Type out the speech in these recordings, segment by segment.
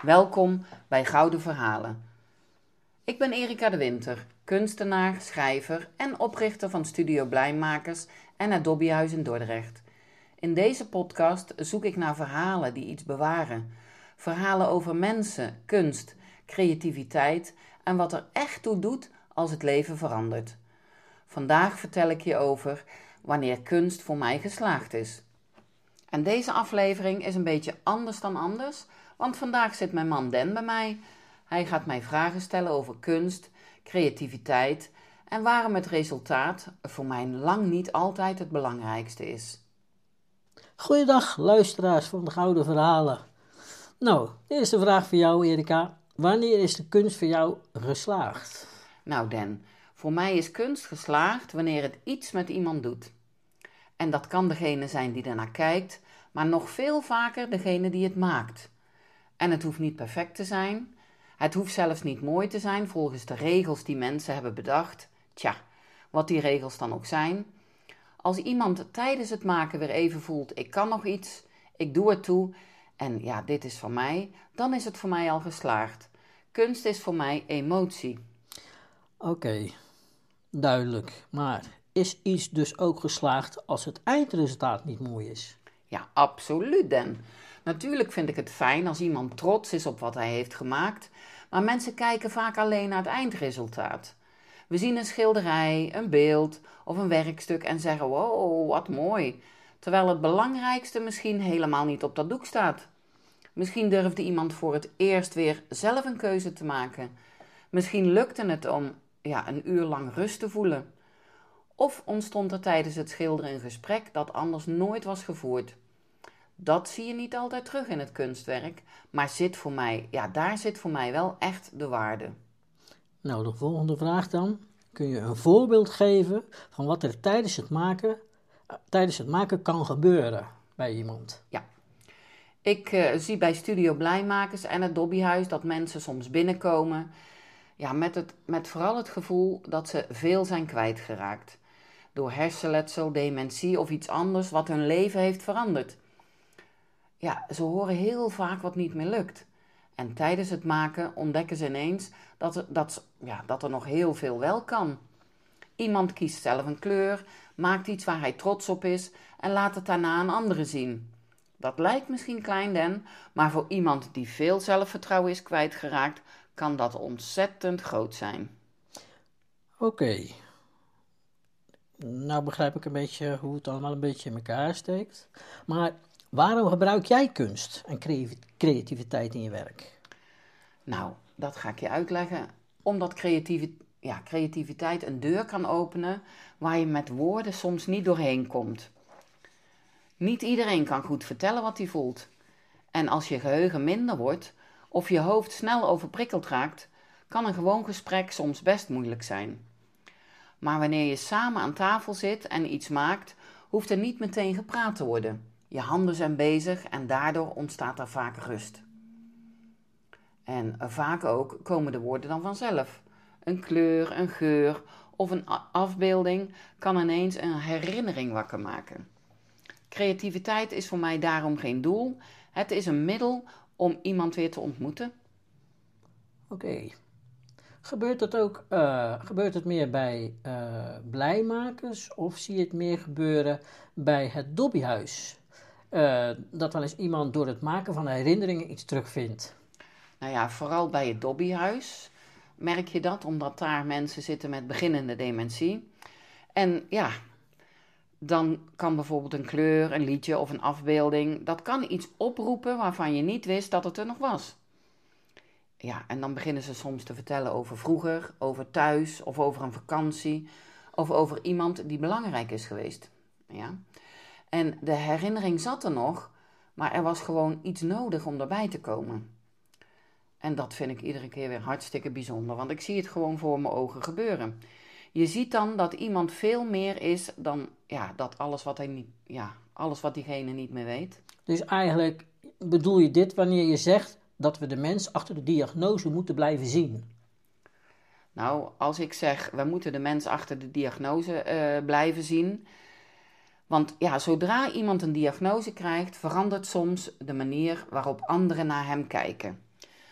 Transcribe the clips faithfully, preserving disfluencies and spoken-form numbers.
Welkom bij Gouden Verhalen. Ik ben Erika de Winter, kunstenaar, schrijver en oprichter van Studio Blijmakers en het Dobbyhuis in Dordrecht. In deze podcast zoek ik naar verhalen die iets bewaren. Verhalen over mensen, kunst, creativiteit en wat er echt toe doet als het leven verandert. Vandaag vertel ik je over wanneer kunst voor mij geslaagd is. En deze aflevering is een beetje anders dan anders, want vandaag zit mijn man Den bij mij. Hij gaat mij vragen stellen over kunst, creativiteit en waarom het resultaat voor mij lang niet altijd het belangrijkste is. Goeiedag luisteraars van de Gouden Verhalen. Nou, de eerste vraag voor jou Erika. Wanneer is de kunst voor jou geslaagd? Nou Den, voor mij is kunst geslaagd wanneer het iets met iemand doet. En dat kan degene zijn die ernaar kijkt, maar nog veel vaker degene die het maakt. En het hoeft niet perfect te zijn. Het hoeft zelfs niet mooi te zijn volgens de regels die mensen hebben bedacht. Tja, wat die regels dan ook zijn. Als iemand tijdens het maken weer even voelt, ik kan nog iets, ik doe het toe en ja, dit is van mij, dan is het voor mij al geslaagd. Kunst is voor mij emotie. Oké, okay, duidelijk. Maar is iets dus ook geslaagd als het eindresultaat niet mooi is? Ja, absoluut Den. Natuurlijk vind ik het fijn als iemand trots is op wat hij heeft gemaakt, maar mensen kijken vaak alleen naar het eindresultaat. We zien een schilderij, een beeld of een werkstuk en zeggen, wow, wat mooi. Terwijl het belangrijkste misschien helemaal niet op dat doek staat. Misschien durfde iemand voor het eerst weer zelf een keuze te maken. Misschien lukte het om ja, een uur lang rust te voelen. Of ontstond er tijdens het schilderen een gesprek dat anders nooit was gevoerd. Dat zie je niet altijd terug in het kunstwerk, maar zit voor mij, ja, daar zit voor mij wel echt de waarde. Nou, de volgende vraag dan. Kun je een voorbeeld geven van wat er tijdens het maken, tijdens het maken kan gebeuren bij iemand? Ja, ik uh, zie bij Studio Blijmakers en het Dobbyhuis dat mensen soms binnenkomen, ja, met, het, met vooral het gevoel dat ze veel zijn kwijtgeraakt. Door hersenletsel, dementie of iets anders wat hun leven heeft veranderd. Ja, ze horen heel vaak wat niet meer lukt. En tijdens het maken ontdekken ze ineens dat er, dat, ja, dat er nog heel veel wel kan. Iemand kiest zelf een kleur, maakt iets waar hij trots op is en laat het daarna aan anderen zien. Dat lijkt misschien klein Den, maar voor iemand die veel zelfvertrouwen is kwijtgeraakt, kan dat ontzettend groot zijn. Oké. Okay. Nou begrijp ik een beetje hoe het allemaal een beetje in elkaar steekt. Maar waarom gebruik jij kunst en creativiteit in je werk? Nou, dat ga ik je uitleggen. Omdat creativi- ja, creativiteit een deur kan openen waar je met woorden soms niet doorheen komt. Niet iedereen kan goed vertellen wat hij voelt. En als je geheugen minder wordt of je hoofd snel overprikkeld raakt, kan een gewoon gesprek soms best moeilijk zijn. Maar wanneer je samen aan tafel zit en iets maakt, hoeft er niet meteen gepraat te worden. Je handen zijn bezig en daardoor ontstaat er vaak rust. En vaak ook komen de woorden dan vanzelf. Een kleur, een geur of een afbeelding kan ineens een herinnering wakker maken. Creativiteit is voor mij daarom geen doel. Het is een middel om iemand weer te ontmoeten. Oké. Okay. Gebeurt het ook, uh, gebeurt het meer bij uh, blijmakers of zie je het meer gebeuren bij het Dobbyhuis? Uh, dat wel eens iemand door het maken van herinneringen iets terugvindt. Nou ja, vooral bij het Dobbyhuis merk je dat, omdat daar mensen zitten met beginnende dementie. En ja, dan kan bijvoorbeeld een kleur, een liedje of een afbeelding, dat kan iets oproepen waarvan je niet wist dat het er nog was. Ja, en dan beginnen ze soms te vertellen over vroeger, over thuis of over een vakantie of over iemand die belangrijk is geweest. Ja. En de herinnering zat er nog, maar er was gewoon iets nodig om erbij te komen. En dat vind ik iedere keer weer hartstikke bijzonder, want ik zie het gewoon voor mijn ogen gebeuren. Je ziet dan dat iemand veel meer is dan ja, dat alles wat hij niet, ja, alles wat diegene niet meer weet. Dus eigenlijk bedoel je dit wanneer je zegt dat we de mens achter de diagnose moeten blijven zien? Nou, als ik zeg, we moeten de mens achter de diagnose uh, blijven zien. Want ja, zodra iemand een diagnose krijgt, verandert soms de manier waarop anderen naar hem kijken.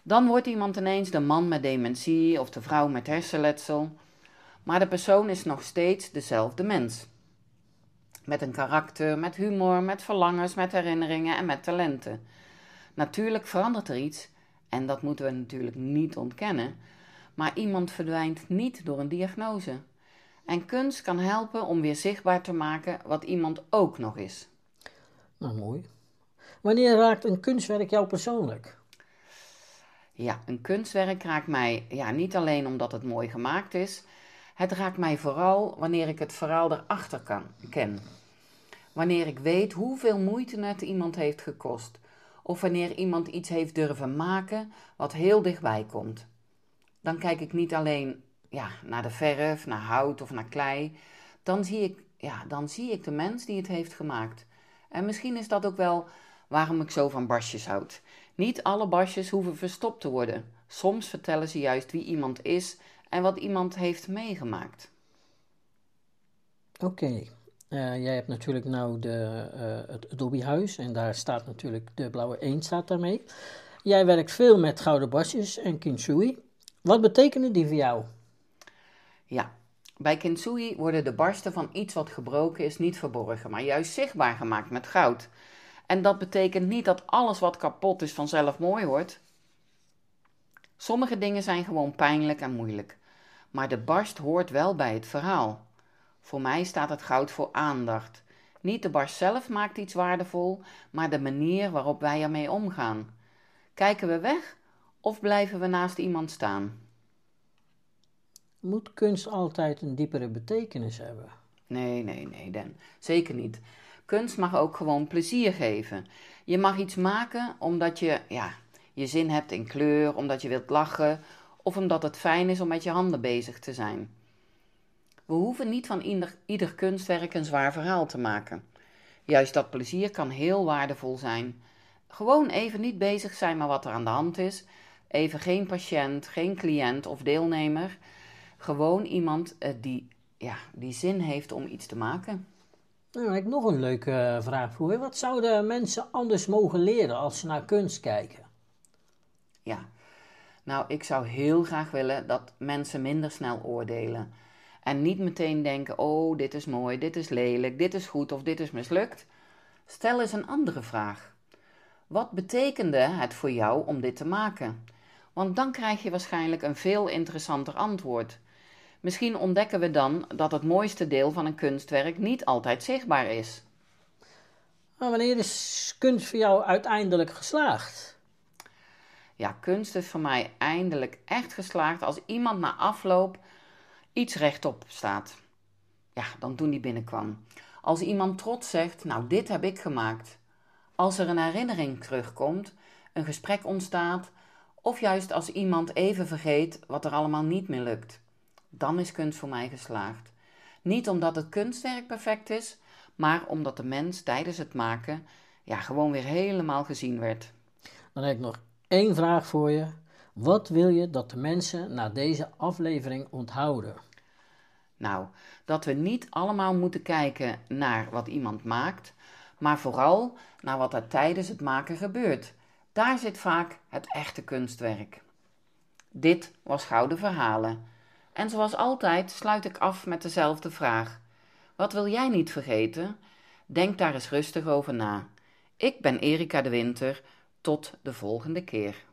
Dan wordt iemand ineens de man met dementie of de vrouw met hersenletsel, maar de persoon is nog steeds dezelfde mens. Met een karakter, met humor, met verlangens, met herinneringen en met talenten. Natuurlijk verandert er iets, en dat moeten we natuurlijk niet ontkennen, maar iemand verdwijnt niet door een diagnose. En kunst kan helpen om weer zichtbaar te maken wat iemand ook nog is. Nou, mooi. Wanneer raakt een kunstwerk jou persoonlijk? Ja, een kunstwerk raakt mij ja, niet alleen omdat het mooi gemaakt is. Het raakt mij vooral wanneer ik het verhaal erachter kan, ken. Wanneer ik weet hoeveel moeite het iemand heeft gekost. Of wanneer iemand iets heeft durven maken wat heel dichtbij komt. Dan kijk ik niet alleen ja, naar de verf, naar hout of naar klei. Dan zie ik, ja, dan zie ik de mens die het heeft gemaakt. En misschien is dat ook wel waarom ik zo van barstjes houd. Niet alle barstjes hoeven verstopt te worden. Soms vertellen ze juist wie iemand is en wat iemand heeft meegemaakt. Oké, okay. uh, jij hebt natuurlijk nou de, uh, het Dobbyhuis en daar staat natuurlijk de blauwe eend staat daarmee. Jij werkt veel met gouden barstjes en kintsugi. Wat betekenen die voor jou? Ja, bij kintsugi worden de barsten van iets wat gebroken is niet verborgen, maar juist zichtbaar gemaakt met goud. En dat betekent niet dat alles wat kapot is vanzelf mooi wordt. Sommige dingen zijn gewoon pijnlijk en moeilijk. Maar de barst hoort wel bij het verhaal. Voor mij staat het goud voor aandacht. Niet de barst zelf maakt iets waardevol, maar de manier waarop wij ermee omgaan. Kijken we weg of blijven we naast iemand staan? Moet kunst altijd een diepere betekenis hebben? Nee, nee, nee, Dan. Zeker niet. Kunst mag ook gewoon plezier geven. Je mag iets maken omdat je ja, je zin hebt in kleur, omdat je wilt lachen of omdat het fijn is om met je handen bezig te zijn. We hoeven niet van ieder, ieder kunstwerk een zwaar verhaal te maken. Juist dat plezier kan heel waardevol zijn. Gewoon even niet bezig zijn met wat er aan de hand is. Even geen patiënt, geen cliënt of deelnemer. Gewoon iemand uh, die, ja, die zin heeft om iets te maken. Nou, ik heb nog een leuke uh, vraag voor je. Wat zouden mensen anders mogen leren als ze naar kunst kijken? Ja, nou ik zou heel graag willen dat mensen minder snel oordelen. En niet meteen denken, oh dit is mooi, dit is lelijk, dit is goed of dit is mislukt. Stel eens een andere vraag. Wat betekende het voor jou om dit te maken? Want dan krijg je waarschijnlijk een veel interessanter antwoord. Misschien ontdekken we dan dat het mooiste deel van een kunstwerk niet altijd zichtbaar is. Maar wanneer is kunst voor jou uiteindelijk geslaagd? Ja, kunst is voor mij eindelijk echt geslaagd als iemand na afloop iets rechtop staat. Ja, dan toen die binnenkwam. Als iemand trots zegt, nou dit heb ik gemaakt. Als er een herinnering terugkomt, een gesprek ontstaat, of juist als iemand even vergeet wat er allemaal niet meer lukt. Dan is kunst voor mij geslaagd. Niet omdat het kunstwerk perfect is, maar omdat de mens tijdens het maken ja, gewoon weer helemaal gezien werd. Dan heb ik nog één vraag voor je. Wat wil je dat de mensen na deze aflevering onthouden? Nou, dat we niet allemaal moeten kijken naar wat iemand maakt, maar vooral naar wat er tijdens het maken gebeurt. Daar zit vaak het echte kunstwerk. Dit was Gouden Verhalen. En zoals altijd sluit ik af met dezelfde vraag. Wat wil jij niet vergeten? Denk daar eens rustig over na. Ik ben Erika de Winter. Tot de volgende keer.